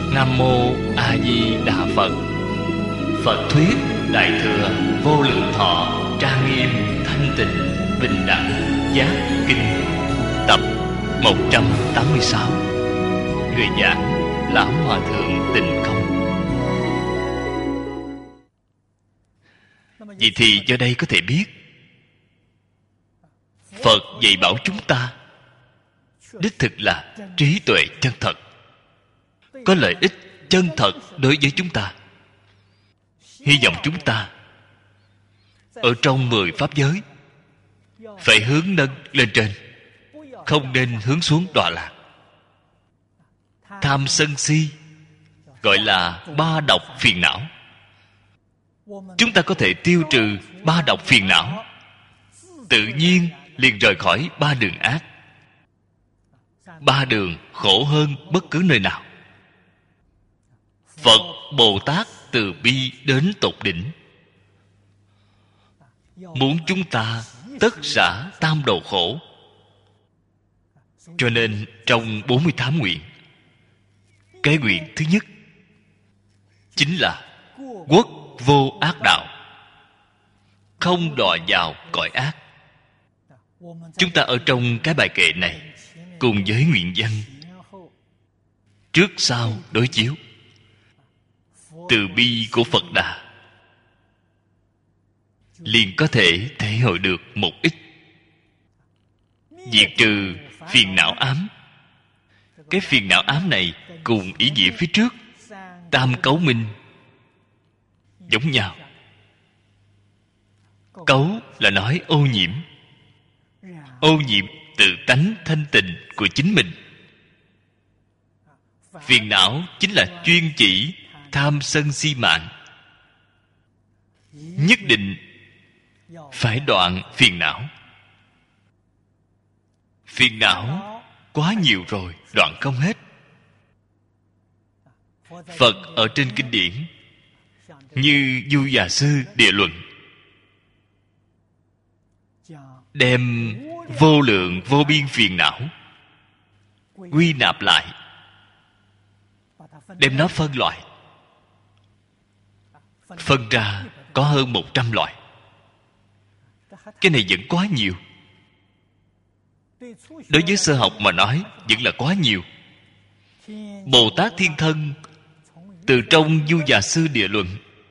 Nam Mô A Di Đà Phật. Phật thuyết Đại thừa Vô Lượng Thọ Trang Nghiêm Thanh Tịnh Bình Đẳng Giác Kinh, tập 186. Người giảng Lão Hòa Thượng Tịnh Không. Vậy thì do đây có thể biết, Phật dạy bảo chúng ta đích thực là trí tuệ chân thật, có lợi ích chân thật đối với chúng ta. Hy vọng chúng ta ở trong 10 pháp giới phải hướng nâng lên trên, không nên hướng xuống đọa lạc. Tham sân si gọi là ba độc phiền não. Chúng ta có thể tiêu trừ ba độc phiền não, tự nhiên liền rời khỏi ba đường ác. Ba đường khổ hơn bất cứ nơi nào. Phật Bồ Tát từ bi đến tột đỉnh, muốn chúng ta tất xả tam đồ khổ. Cho nên trong 48 nguyện, cái nguyện thứ nhất chính là quốc vô ác đạo, không đọa vào cõi ác. Chúng ta ở trong cái bài kệ này cùng với nguyện văn trước sau đối chiếu. Từ bi của Phật Đà liền có thể thể hội được một ít, diệt trừ phiền não ám. Cái phiền não ám này cùng ý nghĩa phía trước tam cấu minh giống nhau. Cấu là nói ô nhiễm, ô nhiễm tự tánh thanh tịnh của chính mình. Phiền não chính là chuyên chỉ tham sân si mạng. Nhất định phải đoạn phiền não. Phiền não quá nhiều rồi, đoạn không hết. Phật ở trên kinh điển như Du Già Sư Địa Luận đem vô lượng vô biên phiền não quy nạp lại, đem nó phân loại. Phân ra có hơn 100 loại. Cái này vẫn quá nhiều. Đối với sơ học mà nói vẫn là quá nhiều. Bồ Tát Thiên Thân từ trong Du Già Sư Địa Luận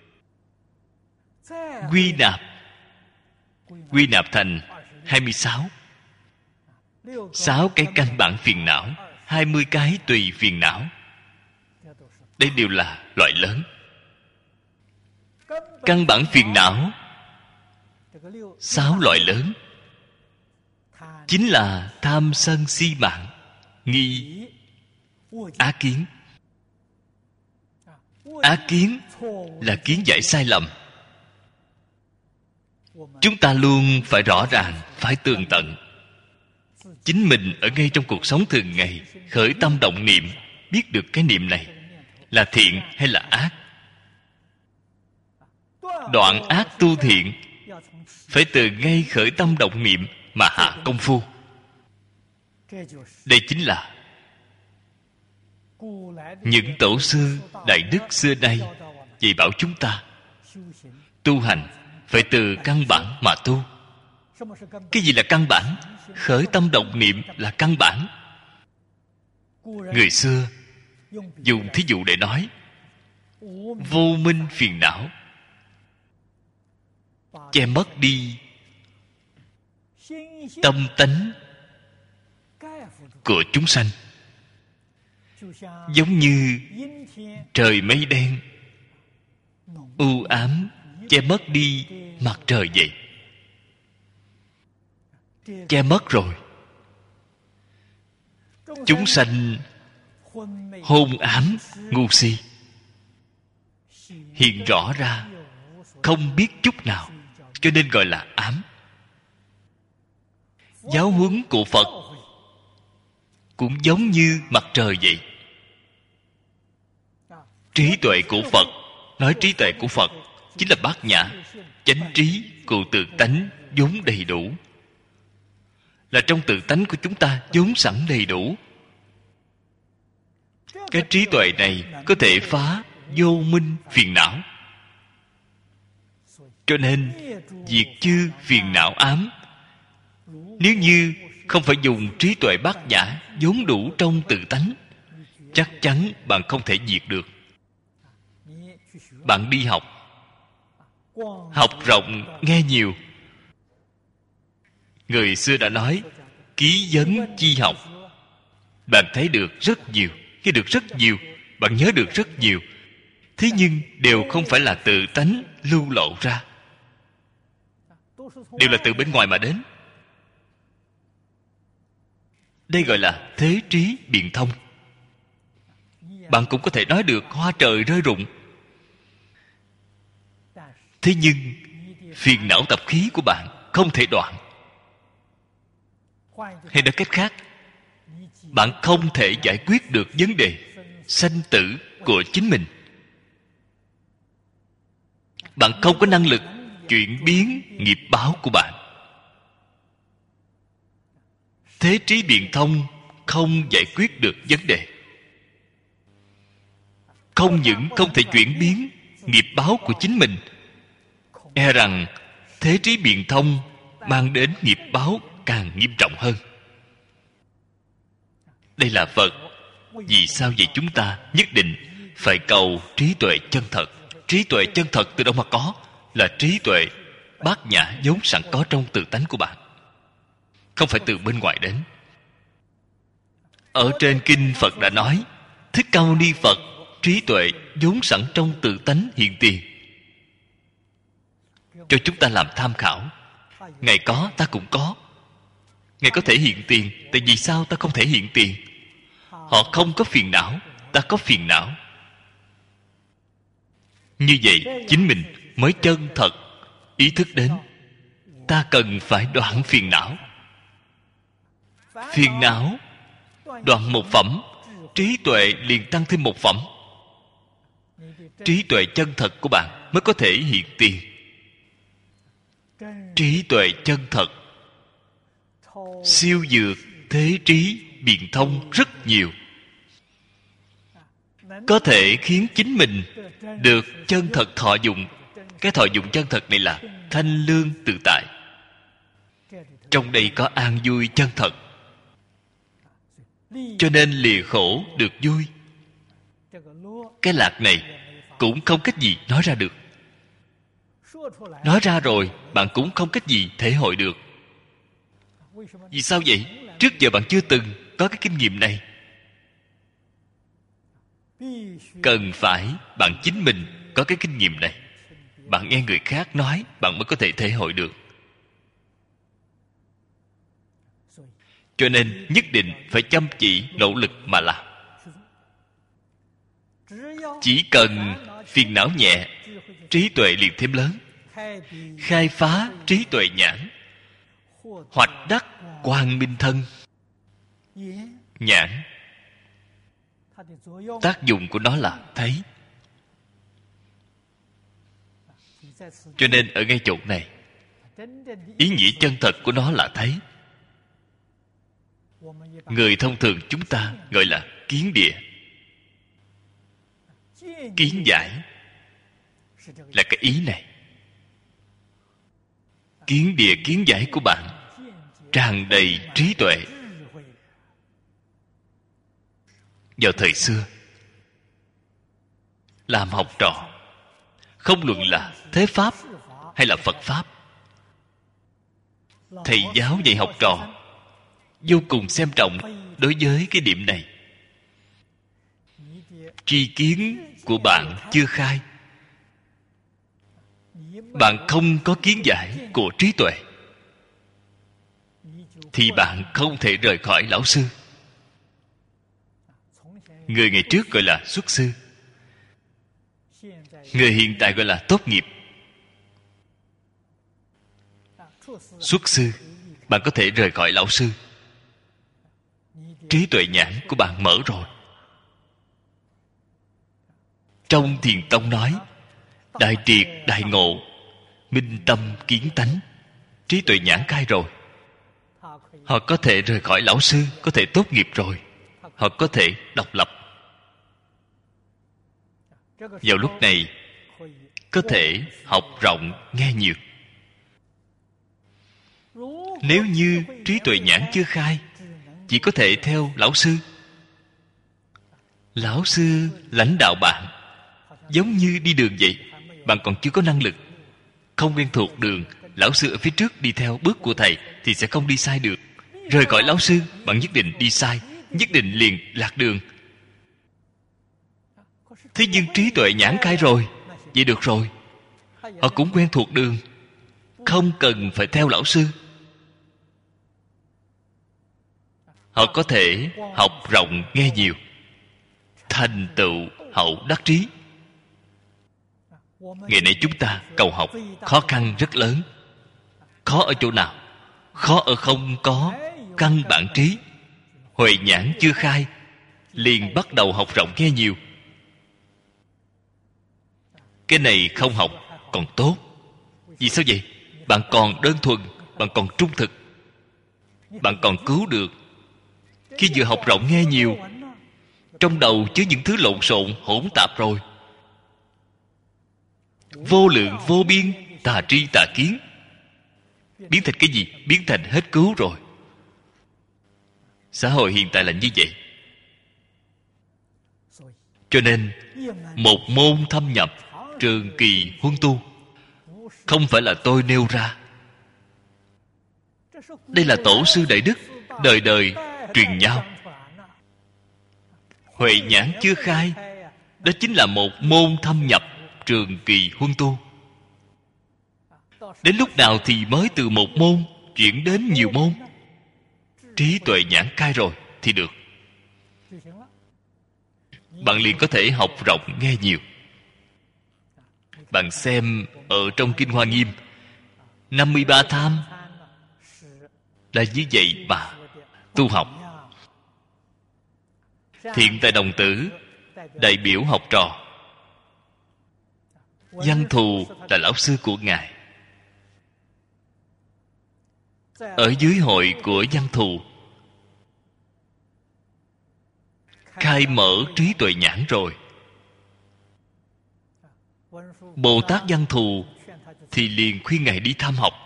quy nạp thành 26. 6 cái căn bản phiền não, 20 cái tùy phiền não. Đây đều là loại lớn. Căn bản phiền não 6 loại lớn chính là tham sân si mạng, nghi, ác kiến. Ác kiến là kiến giải sai lầm. Chúng ta luôn phải rõ ràng, phải tường tận. Chính mình ở ngay trong cuộc sống thường ngày khởi tâm động niệm, biết được cái niệm này là thiện hay là ác. Đoạn ác tu thiện phải từ ngay khởi tâm động niệm mà hạ công phu. Đây chính là những tổ sư đại đức xưa nay dạy bảo chúng ta tu hành phải từ căn bản mà tu. Cái gì là căn bản? Khởi tâm động niệm là căn bản. Người xưa dùng thí dụ để nói vô minh phiền não che mất đi tâm tánh của chúng sanh, giống như trời mây đen u ám che mất đi mặt trời vậy. Che mất rồi, chúng sanh hôn ám ngu si hiện rõ ra, không biết chút nào, cho nên gọi là ám. Giáo huấn của Phật cũng giống như mặt trời vậy. Trí tuệ của Phật, nói trí tuệ của Phật chính là bát nhã chánh trí của tự tánh vốn đầy đủ, là trong tự tánh của chúng ta vốn sẵn đầy đủ. Cái trí tuệ này có thể phá vô minh phiền não. Cho nên diệt chư phiền não ám, nếu như không phải dùng trí tuệ bát nhã vốn đủ trong tự tánh, chắc chắn bạn không thể diệt được. Bạn đi học, học rộng nghe nhiều. Người xưa đã nói ký vấn chi học. Bạn thấy được rất nhiều, nghe được rất nhiều, bạn nhớ được rất nhiều. Thế nhưng đều không phải là tự tánh lưu lộ ra, đều là từ bên ngoài mà đến. Đây gọi là thế trí biện thông. Bạn cũng có thể nói được hoa trời rơi rụng. Thế nhưng phiền não tập khí của bạn không thể đoạn. Hay nói cách khác, bạn không thể giải quyết được vấn đề sanh tử của chính mình. Bạn không có năng lực chuyển biến nghiệp báo của bạn. Thế trí biện thông không giải quyết được vấn đề. Không những không thể chuyển biến nghiệp báo của chính mình, e rằng thế trí biện thông mang đến nghiệp báo càng nghiêm trọng hơn. Đây là Phật. Vì sao vậy? Chúng ta nhất định phải cầu trí tuệ chân thật. Trí tuệ chân thật từ đâu mà có? Là trí tuệ bát nhã vốn sẵn có trong tự tánh của bạn, không phải từ bên ngoài đến. Ở trên kinh Phật đã nói, Thích Ca Mâu Ni Phật trí tuệ vốn sẵn trong tự tánh hiện tiền, cho chúng ta làm tham khảo. Ngài có, ta cũng có. Ngài có thể hiện tiền, tại vì sao ta không thể hiện tiền? Họ không có phiền não, ta có phiền não. Như vậy chính mình mới chân thật ý thức đến ta cần phải đoạn phiền não. Phiền não đoạn một phẩm, trí tuệ liền tăng thêm một phẩm. Trí tuệ chân thật của bạn mới có thể hiện tiền. Trí tuệ chân thật siêu vượt thế trí biện thông rất nhiều, có thể khiến chính mình được chân thật thọ dụng. Cái thọ dụng chân thật này là thanh lương tự tại. Trong đây có an vui chân thật, cho nên lìa khổ được vui. Cái lạc này cũng không cách gì nói ra được. Nói ra rồi bạn cũng không cách gì thể hội được. Vì sao vậy? Trước giờ bạn chưa từng có cái kinh nghiệm này. Cần phải bạn chính mình có cái kinh nghiệm này. Bạn nghe người khác nói, bạn mới có thể thể hội được. Cho nên nhất định phải chăm chỉ nỗ lực mà làm. Chỉ cần phiền não nhẹ, trí tuệ liền thêm lớn. Khai phá trí tuệ nhãn, hoạch đắc quang minh thân. Nhãn, tác dụng của nó là thấy. Cho nên ở ngay chỗ này, ý nghĩa chân thật của nó là thấy. Người thông thường chúng ta gọi là kiến địa. Kiến giải là cái ý này. Kiến địa kiến giải của bạn tràn đầy trí tuệ. Vào thời xưa, làm học trò, không luận là thế pháp hay là Phật pháp, thầy giáo dạy học trò vô cùng xem trọng đối với cái điểm này. Tri kiến của bạn chưa khai, bạn không có kiến giải của trí tuệ, thì bạn không thể rời khỏi lão sư. Người ngày trước gọi là xuất sư, người hiện tại gọi là tốt nghiệp. Xuất sư, bạn có thể rời khỏi lão sư. Trí tuệ nhãn của bạn mở rồi. Trong Thiền Tông nói, đại triệt đại ngộ, minh tâm kiến tánh. Trí tuệ nhãn khai rồi, họ có thể rời khỏi lão sư, có thể tốt nghiệp rồi, họ có thể độc lập. Vào lúc này có thể học rộng nghe nhiều. Nếu như trí tuệ nhãn chưa khai, chỉ có thể theo lão sư. Lão sư lãnh đạo bạn, giống như đi đường vậy. Bạn còn chưa có năng lực, không quen thuộc đường, lão sư ở phía trước đi theo bước của thầy thì sẽ không đi sai được. Rời khỏi lão sư, bạn nhất định đi sai, nhất định liền lạc đường. Thế nhưng trí tuệ nhãn khai rồi, vậy được rồi. Họ cũng quen thuộc đường, không cần phải theo lão sư. Họ có thể học rộng nghe nhiều, thành tựu hậu đắc trí. Ngày nay chúng ta cầu học khó khăn rất lớn. Khó ở chỗ nào? Khó ở không có căn bản trí. Huệ nhãn chưa khai, liền bắt đầu học rộng nghe nhiều. Cái này không học còn tốt. Vì sao vậy? Bạn còn đơn thuần, bạn còn trung thực, bạn còn cứu được. Khi vừa học rộng nghe nhiều, trong đầu chứa những thứ lộn xộn hỗn tạp rồi. Vô lượng vô biên tà tri tà kiến biến thành cái gì? Biến thành hết cứu rồi. Xã hội hiện tại là như vậy. Cho nên một môn thâm nhập, trường kỳ huân tu, không phải là tôi nêu ra. Đây là tổ sư đại đức đời đời truyền nhau. Huệ nhãn chưa khai, đó chính là một môn thâm nhập, trường kỳ huân tu. Đến lúc nào thì mới từ một môn chuyển đến nhiều môn? Trí tuệ nhãn khai rồi thì được. Bạn liền có thể học rộng nghe nhiều. Bạn xem ở trong Kinh Hoa Nghiêm, 53 tham là như vậy mà tu học. Thiện tài đồng tử đại biểu học trò, Văn Thù là lão sư của Ngài. Ở dưới hội của Văn Thù khai mở trí tuệ nhãn rồi. Bồ Tát Văn Thù thì liền khuyên Ngài đi tham học.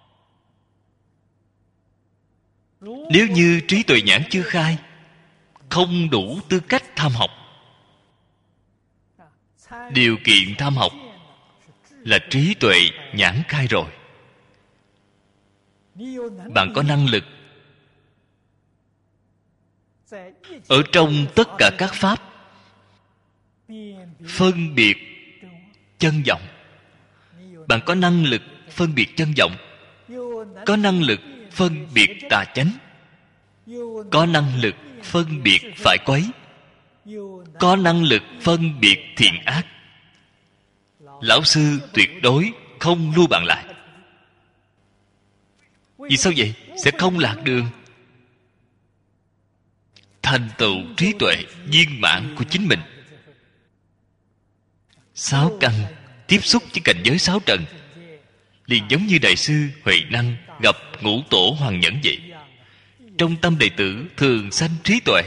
Nếu như trí tuệ nhãn chưa khai, không đủ tư cách tham học. Điều kiện tham học là trí tuệ nhãn khai rồi. Bạn có năng lực ở trong tất cả các pháp phân biệt chân vọng. Bạn có năng lực phân biệt chân vọng, có năng lực phân biệt tà chánh, có năng lực phân biệt phải quấy, có năng lực phân biệt thiện ác. Lão sư tuyệt đối không lưu bạn lại. Vì sao vậy? Sẽ không lạc đường, thành tựu trí tuệ viên mãn của chính mình. Sáu căn tiếp xúc với cảnh giới sáu trần, liền giống như đại sư Huệ Năng gặp ngũ tổ Hoàng Nhẫn vậy. Trong tâm đệ tử thường sanh trí tuệ.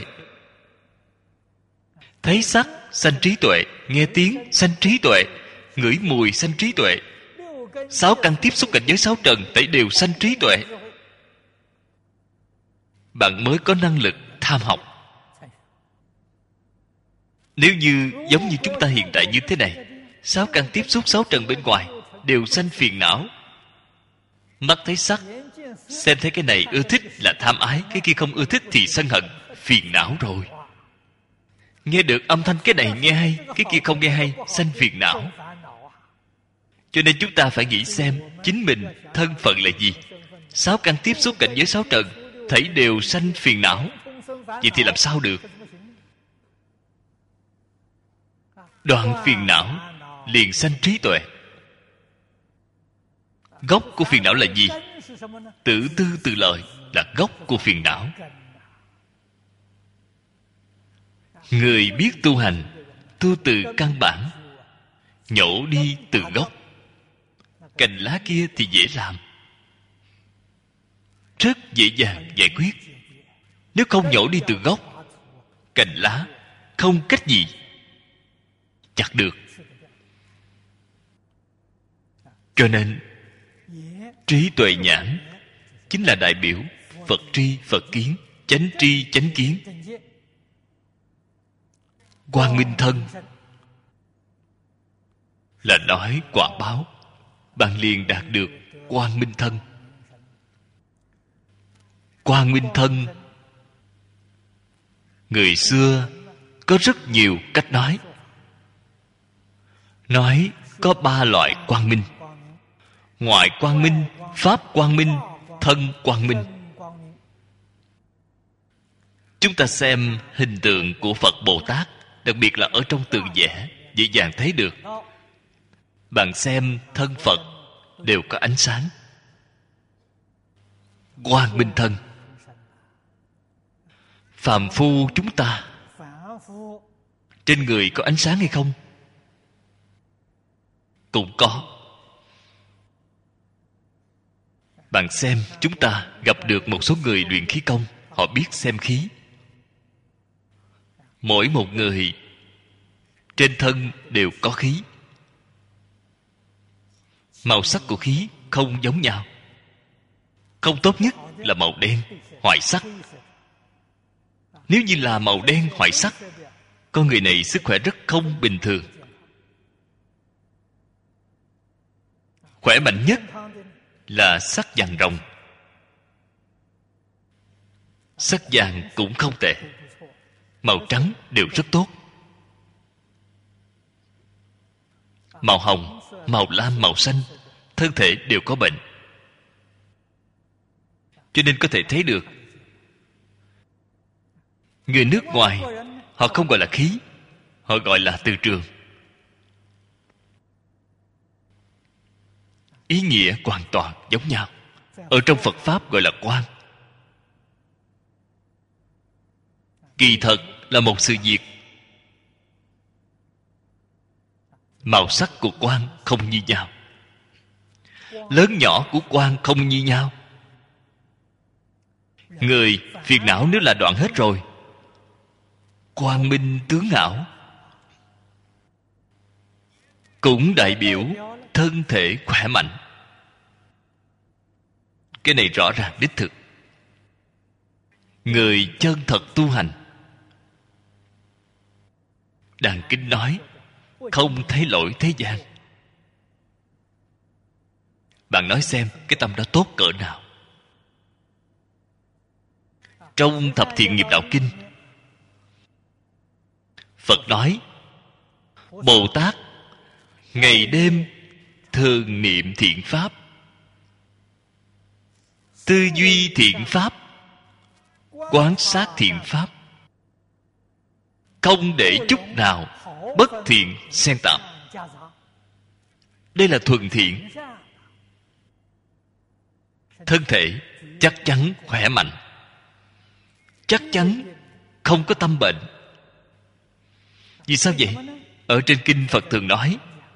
Thấy sắc sanh trí tuệ, nghe tiếng sanh trí tuệ, ngửi mùi sanh trí tuệ. Sáu căn tiếp xúc cảnh giới sáu trần tẩy đều sanh trí tuệ. Bạn mới có năng lực tham học. Nếu như giống như chúng ta hiện tại như thế này, sáu căn tiếp xúc sáu trần bên ngoài đều sanh phiền não. Mắt thấy sắc, xem thấy cái này ưa thích là tham ái, cái kia không ưa thích thì sân hận, phiền não rồi. Nghe được âm thanh cái này nghe hay, cái kia không nghe hay, sanh phiền não. Cho nên chúng ta phải nghĩ xem chính mình thân phận là gì. Sáu căn tiếp xúc cảnh giới sáu trần thảy đều sanh phiền não. Vậy thì làm sao được? Đoạn phiền não liền sanh trí tuệ. Gốc của phiền não là gì? Tự tư tự lợi là gốc của phiền não. Người biết tu hành, tu từ căn bản, nhổ đi từ gốc. Cành lá kia thì dễ làm, rất dễ dàng giải quyết. Nếu không nhổ đi từ gốc, cành lá không cách gì chặt được. Cho nên trí tuệ nhãn chính là đại biểu Phật tri Phật kiến, chánh tri chánh kiến. Quang minh thân là nói quả báo, bạn liền đạt được quang minh thân. Quang minh thân, người xưa có rất nhiều cách nói. Nói có 3 loại quang minh: ngoại quang minh, pháp quang minh, thân quang minh. Chúng ta xem hình tượng của Phật Bồ Tát, đặc biệt là ở trong tượng vẽ, dễ dàng thấy được. Bạn xem thân Phật đều có ánh sáng, quang minh thân. Phàm phu chúng ta trên người có ánh sáng hay không? Cũng có. Bạn xem, chúng ta gặp được một số người luyện khí công, họ biết xem khí. Mỗi một người trên thân đều có khí. Màu sắc của khí không giống nhau. Không tốt nhất là màu đen, hoại sắc. Nếu như là màu đen hoại sắc, con người này sức khỏe rất không bình thường. Khỏe mạnh nhất là sắc vàng rồng. Sắc vàng cũng không tệ, màu trắng đều rất tốt. Màu hồng, màu lam, màu xanh, thân thể đều có bệnh. Cho nên có thể thấy được, người nước ngoài họ không gọi là khí, họ gọi là từ trường. Ý nghĩa hoàn toàn giống nhau. Ở trong Phật Pháp gọi là quang. Kỳ thật là một sự việc. Màu sắc của quang không như nhau, lớn nhỏ của quang không như nhau. Người phiền não nếu là đoạn hết rồi, quang minh tướng ảo, cũng đại biểu thân thể khỏe mạnh. Cái này rõ ràng đích thực. Người chân thật tu hành, Đàn Kinh nói không thấy lỗi thế gian. Bạn nói xem cái tâm đó tốt cỡ nào. Trong Thập Thiện Nghiệp Đạo Kinh, Phật nói Bồ Tát ngày đêm thường niệm thiện pháp, tư duy thiện pháp, quán sát thiện pháp, không để chút nào bất thiện xen tạp. Đây là thuần thiện. Thân thể chắc chắn khỏe mạnh, chắc chắn không có tâm bệnh. Vì sao vậy? Ở trên kinh Phật thường nói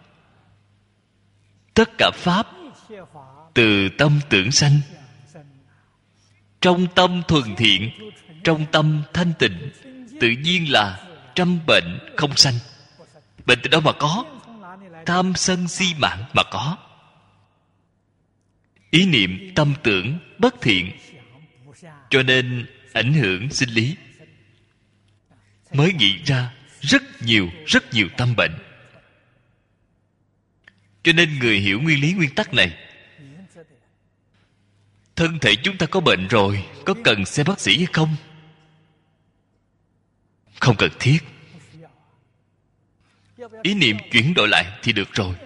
tất cả pháp từ tâm tưởng sanh. Trong tâm thuần thiện, trong tâm thanh tịnh, tự nhiên là trăm bệnh không sanh. Bệnh từ đâu mà có? Tham sân si mạng mà có. Ý niệm tâm tưởng bất thiện, cho nên ảnh hưởng sinh lý, mới nghĩ ra rất nhiều tâm bệnh. Cho nên người hiểu nguyên lý nguyên tắc này, thân thể chúng ta có bệnh rồi, có cần xem bác sĩ hay không? Không cần thiết. Ý niệm chuyển đổi lại thì được rồi.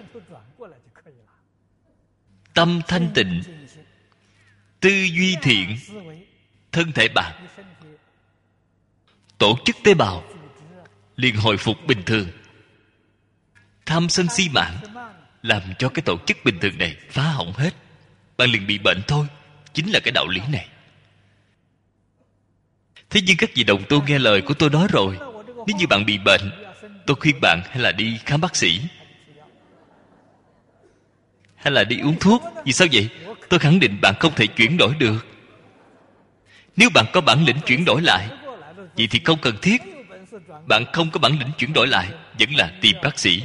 Tâm thanh tịnh, tư duy thiện, thân thể bạn, tổ chức tế bào liền hồi phục bình thường. Tham sân si mạng làm cho cái tổ chức bình thường này phá hỏng hết, bạn liền bị bệnh thôi. Chính là cái đạo lý này. Thế nhưng các vị đồng tu nghe lời của tôi nói rồi, nếu như bạn bị bệnh, tôi khuyên bạn hay là đi khám bác sĩ, hay là đi uống thuốc. Vì sao vậy? Tôi khẳng định bạn không thể chuyển đổi được. Nếu bạn có bản lĩnh chuyển đổi lại, vậy thì không cần thiết. bạn không có bản lĩnh chuyển đổi lại, vẫn là tìm bác sĩ,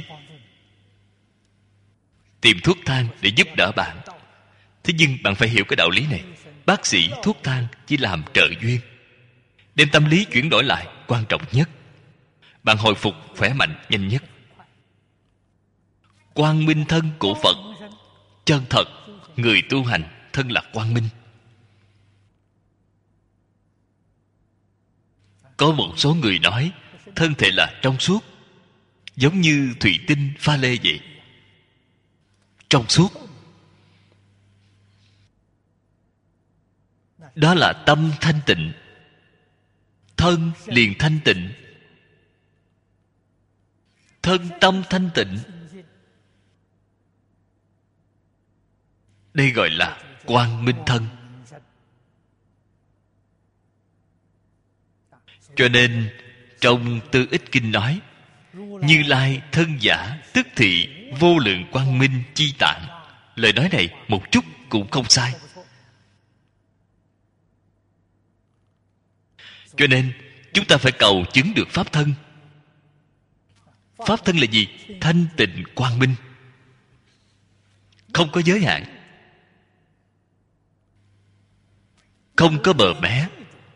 tìm thuốc thang để giúp đỡ bạn. Thế nhưng bạn phải hiểu cái đạo lý này. Bác sĩ, thuốc thang chỉ làm trợ duyên. Đem tâm lý chuyển đổi lại quan trọng nhất. Bạn hồi phục khỏe mạnh nhanh nhất. Quang minh thân của Phật, chân thật, người tu hành thân là quang minh. Có một số người nói thân thể là trong suốt, giống như thủy tinh pha lê vậy, trong suốt. Đó là tâm thanh tịnh, thân liền thanh tịnh. Thân tâm thanh tịnh, đây gọi là quang minh thân. Cho nên trong Tư Ích Kinh nói, Như Lai thân giả tức thị vô lượng quang minh chi tạng. Lời nói này một chút cũng không sai. Cho nên chúng ta phải cầu chứng được pháp thân. Pháp thân là gì? Thanh tịnh quang minh, không có giới hạn, không có bờ mé,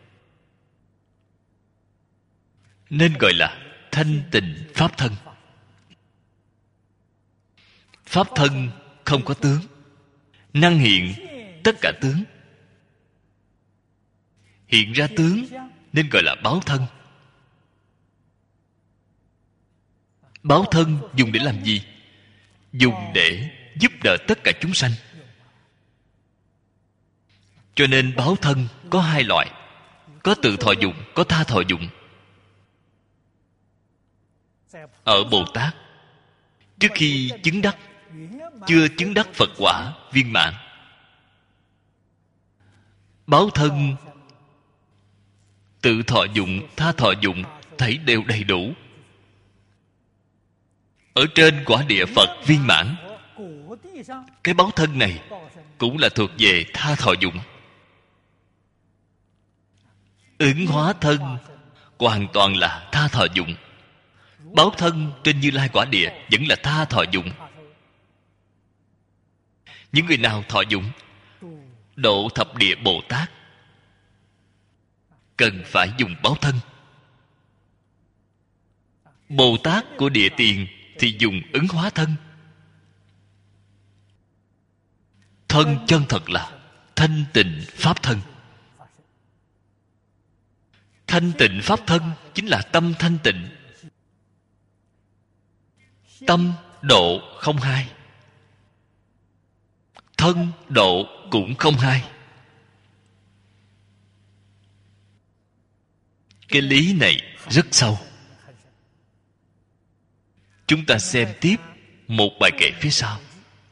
nên gọi là thanh tịnh pháp thân. Pháp thân không có tướng, năng hiện tất cả tướng. Hiện ra tướng nên gọi là báo thân. Báo thân dùng để làm gì? Dùng để giúp đỡ tất cả chúng sanh. Cho nên báo thân có hai loại, có tự thọ dụng, có tha thọ dụng. Ở Bồ Tát, trước khi chứng đắc, chưa chứng đắc Phật quả viên mãn, báo thân, tự thọ dụng, tha thọ dụng thấy đều đầy đủ. Ở trên quả địa Phật viên mãn, cái báo thân này cũng là thuộc về tha thọ dụng. Ứng hóa thân hoàn toàn là tha thọ dụng. Báo thân trên Như Lai quả địa vẫn là tha thọ dụng. Những người nào thọ dụng? Độ thập địa Bồ Tát cần phải dùng báo thân. Bồ Tát của địa tiền thì dùng ứng hóa thân. Thân chân thật là thanh tịnh pháp thân. Thanh tịnh pháp thân chính là tâm thanh tịnh. Tâm độ không hai, thân độ cũng không hai. Cái lý này rất sâu. Chúng ta xem tiếp một bài kệ phía sau.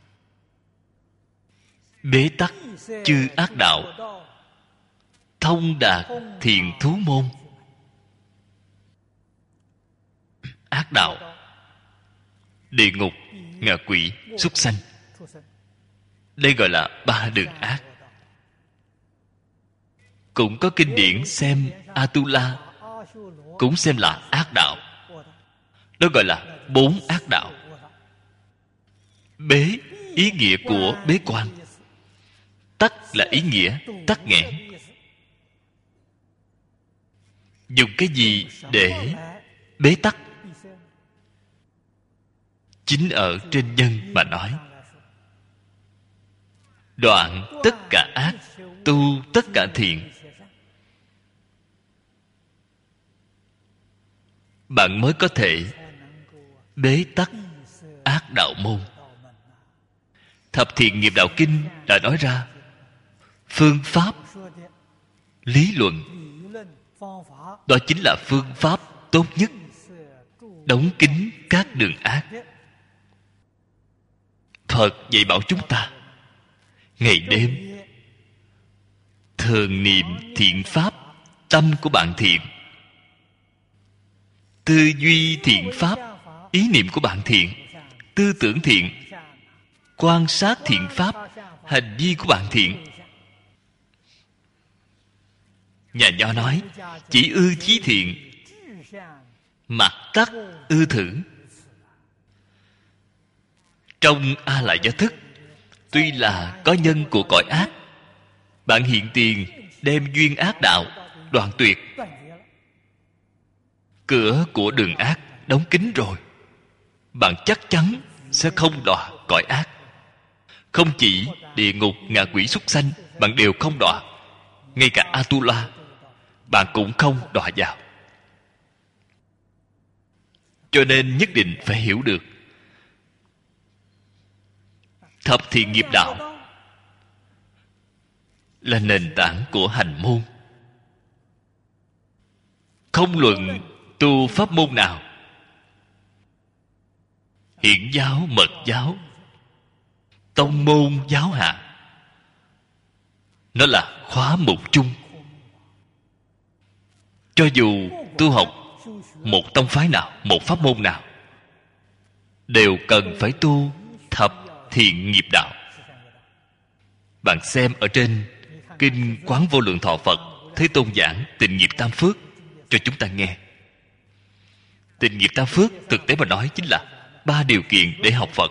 Bế tắc chư ác đạo, thông đạt thiện thú môn. Ác đạo, địa ngục, ngạ quỷ, súc sanh. Đây gọi là ba đường ác. Cũng có kinh điển xem Atula cũng xem là ác đạo. Đó gọi là bốn ác đạo. Bế, ý nghĩa của bế quan. Tắc là ý nghĩa tắc nghẽn. Dùng cái gì để bế tắc? Chính ở trên nhân mà nói. Đoạn tất cả ác, tu tất cả thiện. Bạn mới có thể bế tắc ác đạo môn. Thập Thiện Nghiệp Đạo Kinh đã nói ra phương pháp, lý luận. Đó chính là phương pháp tốt nhất đóng kín các đường ác. Phật dạy bảo chúng ta ngày đêm thường niệm thiện pháp, tâm của bạn thiện, tư duy thiện pháp, ý niệm của bạn thiện, tư tưởng thiện, quan sát thiện pháp, hành vi của bạn thiện. Nhà Nho nói chỉ ư chí thiện, Mặc tắc ư thử. Trong A Lại Gia Thức, tuy là có nhân của cõi ác, bạn hiện tiền đem duyên ác đạo đoạn tuyệt, cửa của đường ác đóng kín rồi, bạn chắc chắn sẽ không đọa cõi ác. Không chỉ địa ngục, ngạ quỷ, súc sanh bạn đều không đọa, ngay cả Atula bạn cũng không đọa vào. Cho nên nhất định phải hiểu được thập thiện nghiệp đạo là nền tảng của hành môn. Không luận tu pháp môn nào, hiển giáo, mật giáo, tông môn, giáo hạ, nó là khóa mục chung. Cho dù tu học một tông phái nào, một pháp môn nào, đều cần phải tu thập thiện nghiệp đạo. Bạn xem ở trên Kinh Quán Vô Lượng Thọ Phật Thế Tôn giảng tịnh nghiệp tam phước cho chúng ta nghe. Tịnh nghiệp tam phước thực tế mà nói chính là 3 điều kiện để học Phật.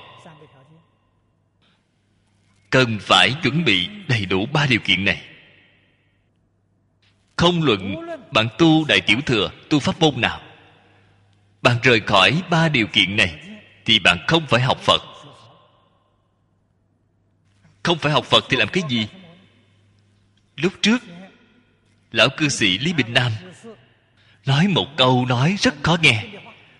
Cần phải chuẩn bị đầy đủ 3 điều kiện này. Không luận bạn tu Đại Tiểu Thừa, tu pháp môn nào, bạn rời khỏi 3 điều kiện này thì bạn không phải học Phật. Không phải học Phật thì làm cái gì? Lúc trước lão cư sĩ Lý Bình Nam nói một câu nói rất khó nghe.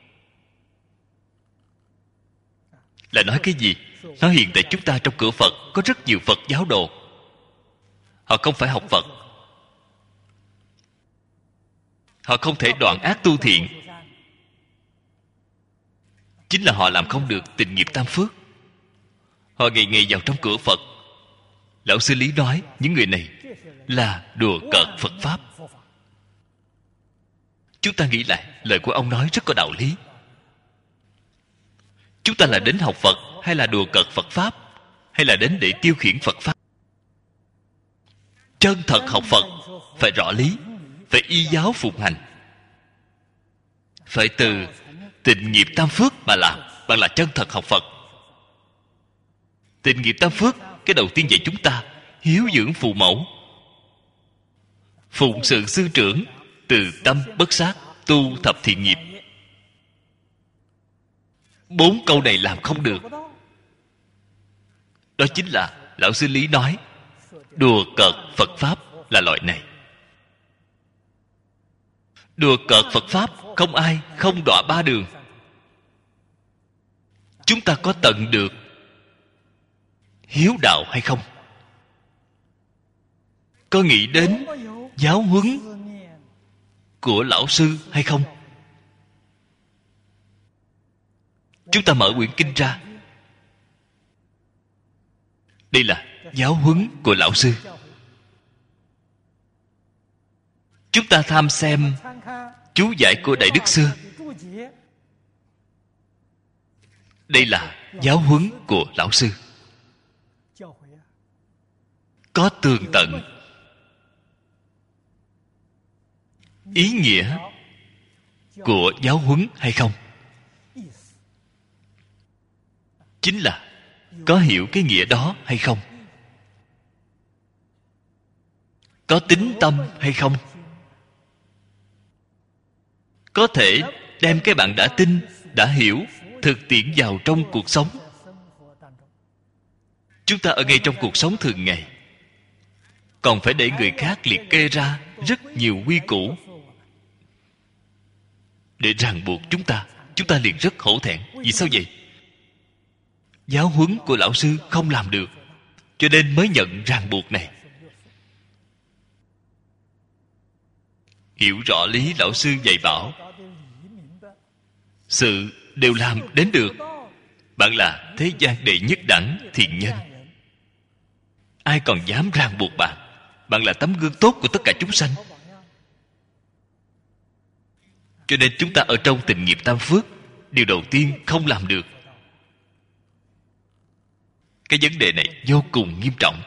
Là nói cái gì? Nói hiện tại chúng ta trong cửa Phật có rất nhiều Phật giáo đồ, họ không phải học Phật, họ không thể đoạn ác tu thiện, chính là họ làm không được tịnh nghiệp tam phước. Họ ngày ngày vào trong cửa Phật. Lão sư Lý nói những người này là đùa cợt Phật Pháp. Chúng ta nghĩ lại, lời của ông nói rất có đạo lý. Chúng ta là đến học Phật hay là đùa cợt Phật Pháp, hay là đến để tiêu khiển Phật Pháp? Chân thật học Phật phải rõ lý, phải y giáo phụng hành, phải từ tịnh nghiệp tam phước mà làm. Bạn là chân thật học Phật. Tịnh nghiệp tam phước, cái đầu tiên dạy chúng ta hiếu dưỡng phụ mẫu, phụng sự sư trưởng, từ tâm bất sát, tu thập thiện nghiệp. 4 câu này làm không được. Đó chính là lão sư Lý nói đùa cợt Phật Pháp là loại này. Đùa cợt Phật Pháp, không ai không đọa 3 đường. Chúng ta có tận được hiếu đạo hay không? Có nghĩ đến giáo huấn của lão sư hay không? Chúng ta mở quyển kinh ra, đây là giáo huấn của lão sư. Chúng ta tham xem chú giải của Đại Đức xưa, đây là giáo huấn của lão sư. Có tường tận ý nghĩa của giáo huấn hay không? Chính là có hiểu cái nghĩa đó hay không? Có tín tâm hay không? Có thể đem cái bạn đã tin, đã hiểu thực tiễn vào trong cuộc sống. Chúng ta ở ngay trong cuộc sống thường ngày còn phải để người khác liệt kê ra rất nhiều quy củ để ràng buộc chúng ta liền rất hổ thẹn. Vì sao vậy? Giáo huấn của lão sư không làm được, cho nên mới nhận ràng buộc này. Hiểu rõ lý lão sư dạy bảo, sự đều làm đến được, bạn là thế gian đệ nhất đẳng thiện nhân. Ai còn dám ràng buộc bạn? Bạn là tấm gương tốt của tất cả chúng sanh. Cho nên chúng ta ở trong tịnh nghiệp tam phước, điều đầu tiên không làm được. Cái vấn đề này vô cùng nghiêm trọng.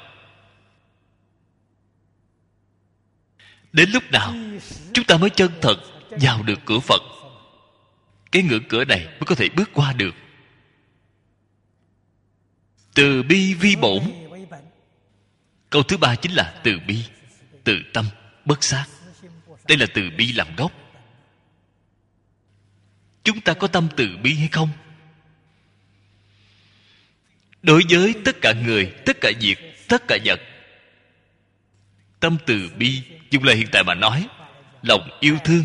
Đến lúc nào chúng ta mới chân thật vào được cửa Phật? cái ngưỡng cửa này mới có thể bước qua được. Từ bi vi bổn. Câu thứ ba chính là từ bi, từ tâm bất sát. Đây là từ bi làm gốc. Chúng ta có tâm từ bi hay không? Đối với tất cả người, tất cả việc, tất cả vật, tâm từ bi, dùng lời hiện tại mà nói, lòng yêu thương,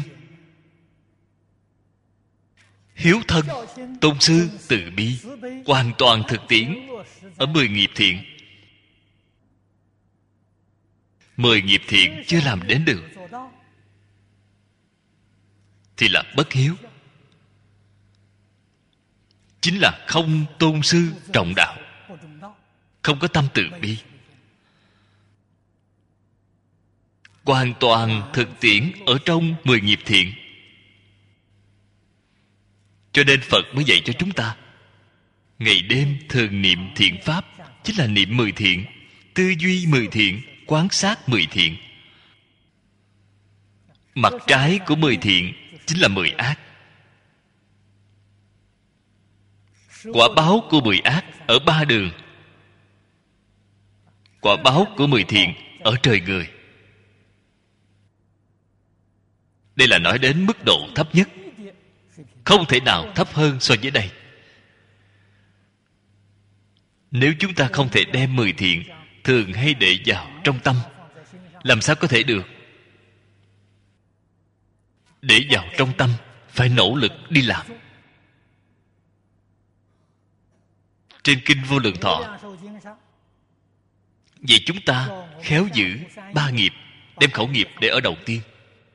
hiếu thân, tôn sư, từ bi, hoàn toàn thực tiễn ở 10 nghiệp thiện. 10 nghiệp thiện chưa làm đến được thì là bất hiếu, chính là không tôn sư trọng đạo, không có tâm từ bi. Hoàn toàn thực tiễn ở trong 10 nghiệp thiện. Cho nên Phật mới dạy cho chúng ta ngày đêm thường niệm thiện pháp, chính là niệm 10 thiện, tư duy 10 thiện, quán sát 10 thiện. Mặt trái của 10 thiện chính là 10 ác. Quả báo của 10 ác ở 3 đường. Quả báo của 10 thiện ở trời người. Đây là nói đến mức độ thấp nhất, không thể nào thấp hơn so với đây. Nếu chúng ta không thể đem 10 thiện thường hay để vào trong tâm, làm sao có thể được? Để vào trong tâm phải nỗ lực đi làm. Trên Kinh Vô Lượng Thọ, vậy chúng ta khéo giữ 3 nghiệp, đem khẩu nghiệp để ở đầu tiên.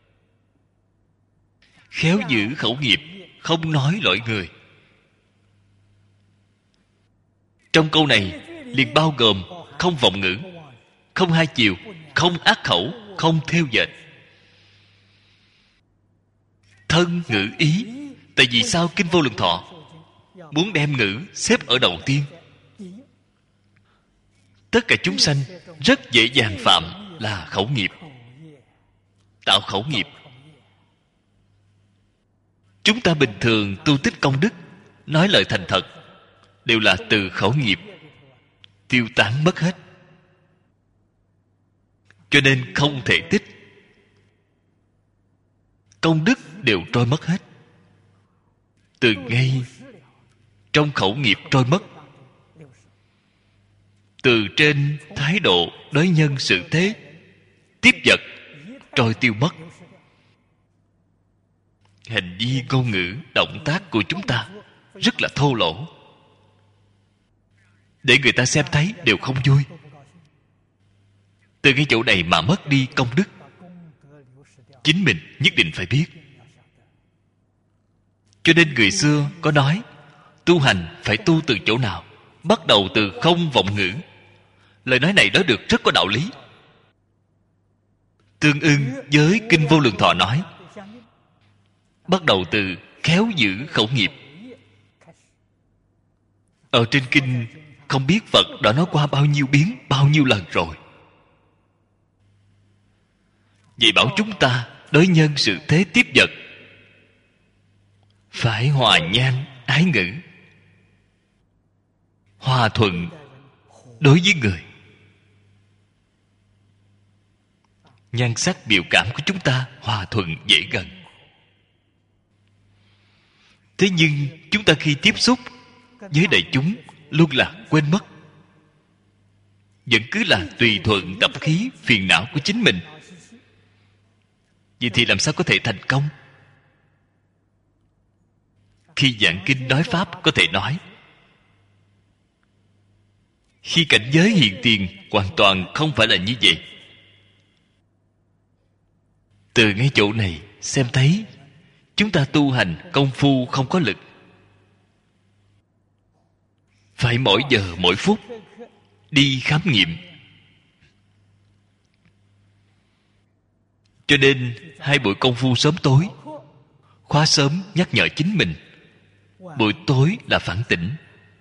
Khéo giữ khẩu nghiệp, không nói lỗi người. Trong câu này liền bao gồm không vọng ngữ, không hai chiều, không ác khẩu, không thêu dệt. Thân ngữ ý. Tại vì sao Kinh Vô Lượng Thọ muốn đem ngữ xếp ở đầu tiên? Tất cả chúng sanh rất dễ dàng phạm là khẩu nghiệp, tạo khẩu nghiệp. Chúng ta bình thường tu tích công đức, nói lời thành thật, đều là từ khẩu nghiệp tiêu tán mất hết. Cho nên không thể tích. Công đức đều trôi mất hết. Từ ngay trong khẩu nghiệp trôi mất. Từ trên thái độ đối nhân xử thế, tiếp vật trôi tiêu mất. Hành vi ngôn ngữ, động tác của chúng ta rất là thô lỗ, để người ta xem thấy đều không vui. Từ cái chỗ này mà mất đi công đức, chính mình nhất định phải biết. Cho nên người xưa có nói, tu hành phải tu từ chỗ nào? Bắt đầu từ không vọng ngữ. Lời nói này nói được rất có đạo lý, tương ưng với Kinh Vô Lượng Thọ nói, bắt đầu từ khéo giữ khẩu nghiệp. Ở trên kinh không biết Phật đã nói qua bao nhiêu biến, bao nhiêu lần rồi. Vậy bảo chúng ta đối nhân sự thế tiếp vật phải hòa nhan ái ngữ, hòa thuận đối với người. Nhan sắc biểu cảm của chúng ta hòa thuận dễ gần. Thế nhưng chúng ta khi tiếp xúc với đại chúng luôn là quên mất, vẫn cứ là tùy thuận tập khí phiền não của chính mình. Vậy thì làm sao có thể thành công? Khi giảng kinh nói pháp có thể nói, khi cảnh giới hiện tiền hoàn toàn không phải là như vậy. Từ ngay chỗ này xem thấy chúng ta tu hành công phu không có lực, phải mỗi giờ mỗi phút đi khám nghiệm. Cho nên 2 buổi công phu sớm tối, khóa sớm nhắc nhở chính mình, buổi tối là phản tỉnh.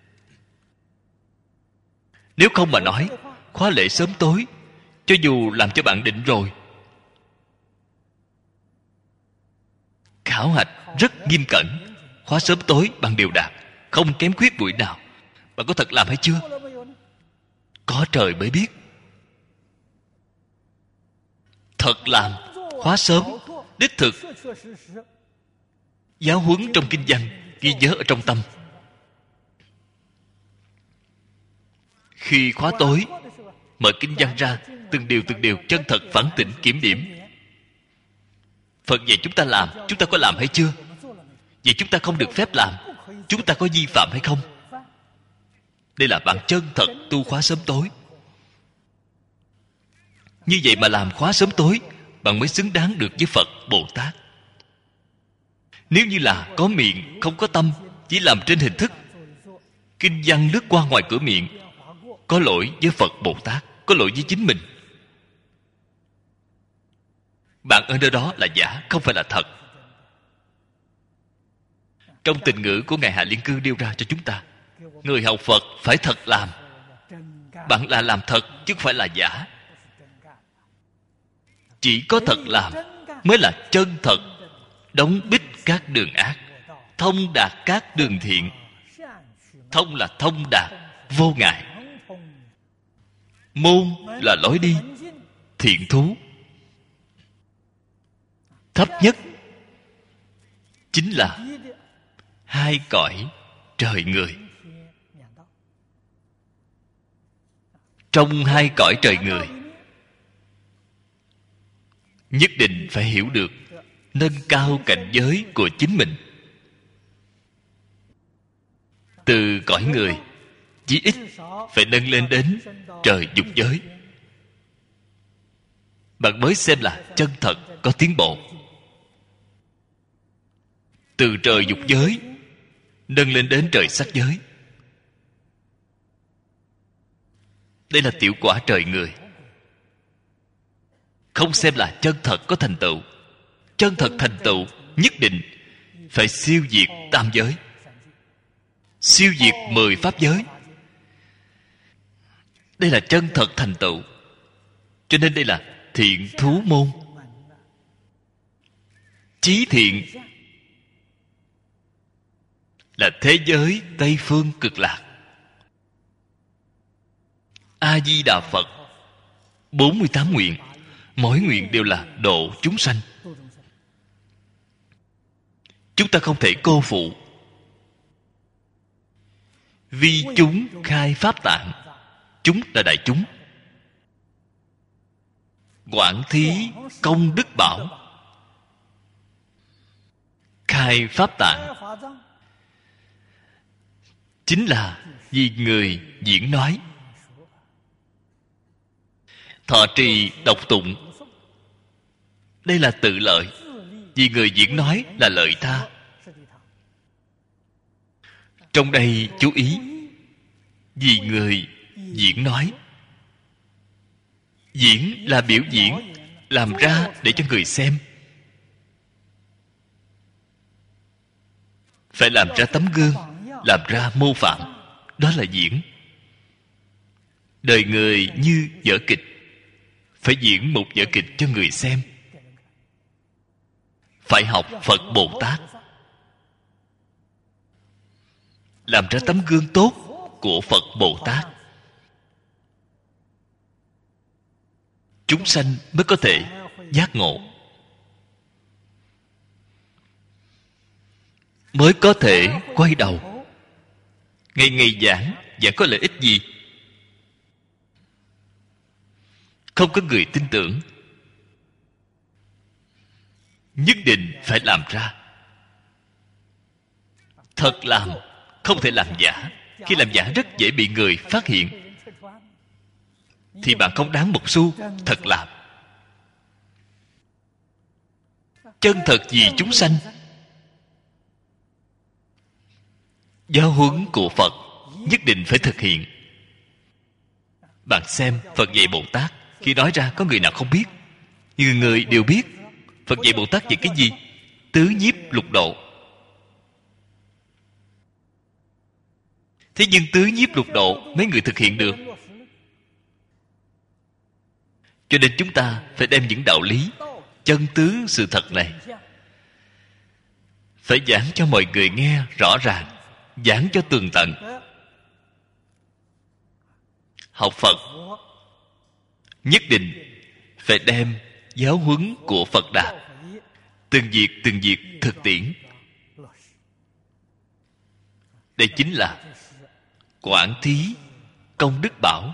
Nếu không mà nói, khóa lễ sớm tối, cho dù làm cho bạn định rồi, khảo hạch rất nghiêm cẩn, khóa sớm tối bằng đều đặn, không kém khuyết buổi nào. Bạn có thật làm hay chưa? Có trời mới biết. Thật làm khóa sớm, đích thực giáo huấn trong kinh văn, ghi nhớ ở trong tâm. Khi khóa tối, mở kinh văn ra, từng điều chân thật phản tỉnh kiểm điểm. Phật dạy chúng ta làm, chúng ta có làm hay chưa? Vậy chúng ta không được phép làm, chúng ta có vi phạm hay không? Đây là bạn chân thật tu khóa sớm tối. Như vậy mà làm khóa sớm tối, bạn mới xứng đáng được với Phật Bồ Tát. Nếu như là có miệng không có tâm, chỉ làm trên hình thức, kinh văn lướt qua ngoài cửa miệng, có lỗi với Phật Bồ Tát, có lỗi với chính mình. Bạn ở nơi đó là giả, không phải là thật. Trong tình ngữ của Ngài Hạ Liên Cư nêu ra cho chúng ta, người học Phật phải thật làm. Bạn là làm thật chứ không phải là giả. Chỉ có thật làm mới là chân thật, đóng bích các đường ác, thông đạt các đường thiện. Thông là thông đạt, vô ngại. Môn là lối đi, thiện thú. Thấp nhất chính là hai cõi trời người. Trong hai cõi trời người, nhất định phải hiểu được nâng cao cảnh giới của chính mình. Từ cõi người, chí ít phải nâng lên đến trời dục giới, bạn mới xem là chân thật có tiến bộ. Từ trời dục giới nâng lên đến trời sắc giới, đây là tiểu quả trời người. Không xem là chân thật có thành tựu. Chân thật thành tựu nhất định phải siêu diệt tam giới, siêu diệt 10 pháp giới. Đây là chân thật thành tựu. Cho nên đây là thiện thú môn. Chí thiện là thế giới Tây Phương Cực Lạc. A Di Đà Phật 48 nguyện, mỗi nguyện đều là độ chúng sanh. Chúng ta không thể cô phụ. Vi chúng khai pháp tạng, chúng là đại chúng. Quảng thí công đức bảo, khai pháp tạng chính là vì người diễn nói. Thọ trì đọc tụng, đây là tự lợi. Vì người diễn nói là lợi tha. Trong đây chú ý, vì người diễn nói. Diễn là biểu diễn, làm ra để cho người xem. Phải làm ra tấm gương, làm ra mô phạm, đó là diễn. Đời người như vở kịch, phải diễn một vở kịch cho người xem. Phải học Phật Bồ Tát, làm ra tấm gương tốt của Phật Bồ Tát, chúng sanh mới có thể giác ngộ, mới có thể quay đầu. Ngày ngày giảng có lợi ích gì? Không có người tin tưởng. Nhất định phải làm ra. Thật làm, không thể làm giả. Khi làm giả rất dễ bị người phát hiện, thì bạn không đáng một xu. Thật làm, chân thật vì chúng sanh. Giáo huấn của Phật nhất định phải thực hiện. Bạn xem Phật dạy Bồ Tát, khi nói ra có người nào không biết? Người người đều biết. Phật dạy Bồ Tát về cái gì? Tứ nhiếp lục độ. Thế nhưng tứ nhiếp lục độ mấy người thực hiện được? Cho nên chúng ta phải đem những đạo lý, chân tướng sự thật này phải giảng cho mọi người nghe rõ ràng, giảng cho tường tận. Học Phật nhất định phải đem giáo huấn của Phật Đà từng việc thực tiễn. Đây chính là quảng thí công đức bảo.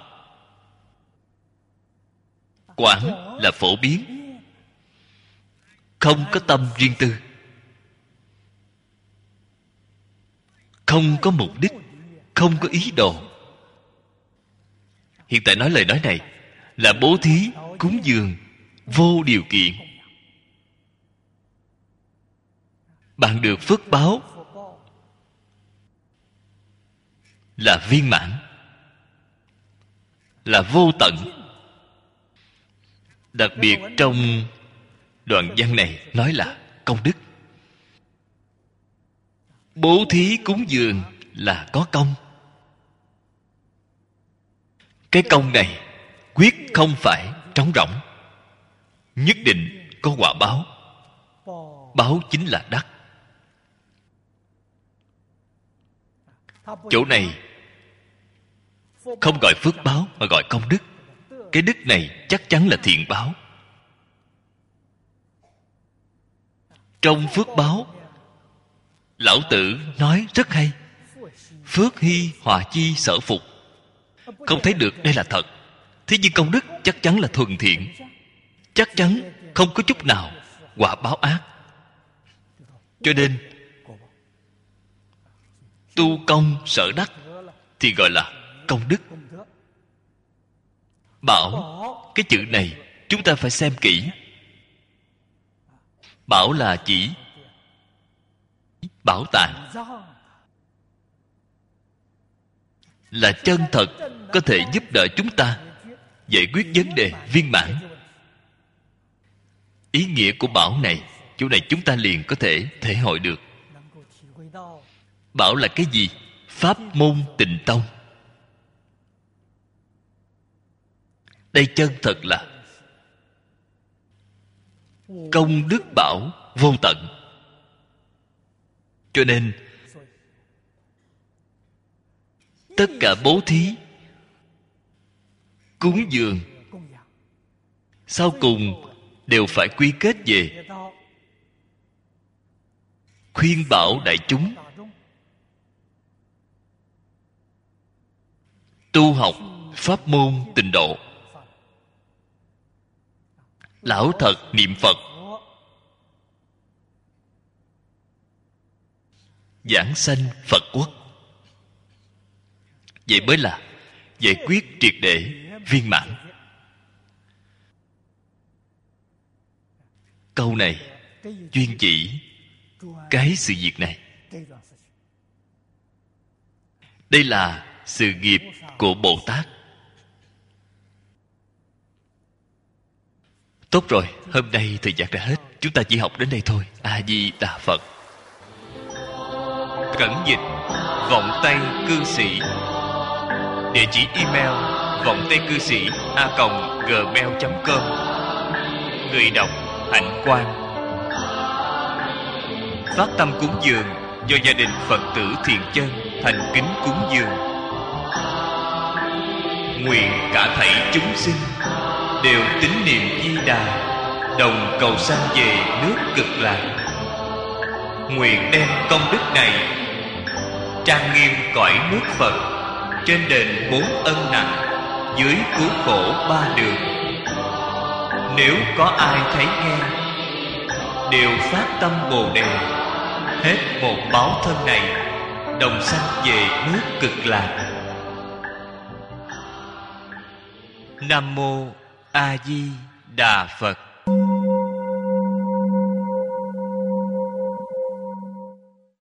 Quảng là phổ biến, không có tâm riêng tư, không có mục đích, không có ý đồ. Hiện tại nói lời nói này là bố thí cúng dường vô điều kiện. Bạn được phước báo là viên mãn, là vô tận. Đặc biệt trong đoạn văn này nói là công đức. Bố thí cúng dường là có công. Cái công này quyết không phải trống rỗng, nhất định có quả báo. Báo chính là đắc. Chỗ này không gọi phước báo mà gọi công đức. Cái đức này chắc chắn là thiện báo. Trong phước báo, Lão Tử nói rất hay: phước hy hòa chi sở phục. Không thấy được đây là thật. Thế nhưng công đức chắc chắn là thuần thiện, chắc chắn không có chút nào quả báo ác. Cho nên tu công sở đắc thì gọi là công đức. Bảo, cái chữ này chúng ta phải xem kỹ. Bảo là chỉ bảo tàng, là chân thật, có thể giúp đỡ chúng ta giải quyết vấn đề viên mãn. Ý nghĩa của bảo này, chỗ này chúng ta liền có thể thể hội được. Bảo là cái gì? Pháp môn tịnh tông. Đây chân thật là công đức bảo vô tận. Cho nên tất cả bố thí cúng dường sau cùng đều phải quy kết về khuyên bảo đại chúng tu học pháp môn tịnh độ. Lão thật niệm Phật, giảng sanh Phật quốc. Vậy mới là giải quyết triệt để viên mãn. Câu này chuyên chỉ cái sự việc này. Đây là sự nghiệp của Bồ Tát. Tốt rồi, hôm nay thời gian đã hết. Chúng ta chỉ học đến đây thôi. A Di Đà Phật. Cẩn dịch Vọng Tây Cư Sĩ. Địa chỉ email vongtaicư sĩ@gmail.com. Người đọc Hạnh Quang. Phát tâm cúng dường do gia đình Phật tử Thiện Chân thành kính cúng dường. Nguyện cả thảy chúng sinh đều tín niệm Di Đà, đồng cầu sanh về nước Cực Lạc. Nguyện đem công đức này trang nghiêm cõi nước Phật, trên đền 4 ân nặng, dưới cứu khổ 3 đường. Nếu có ai thấy nghe, đều phát tâm Bồ Đề, hết một báo thân này, đồng sanh về nước Cực Lạc. Nam Mô A Di Đà Phật.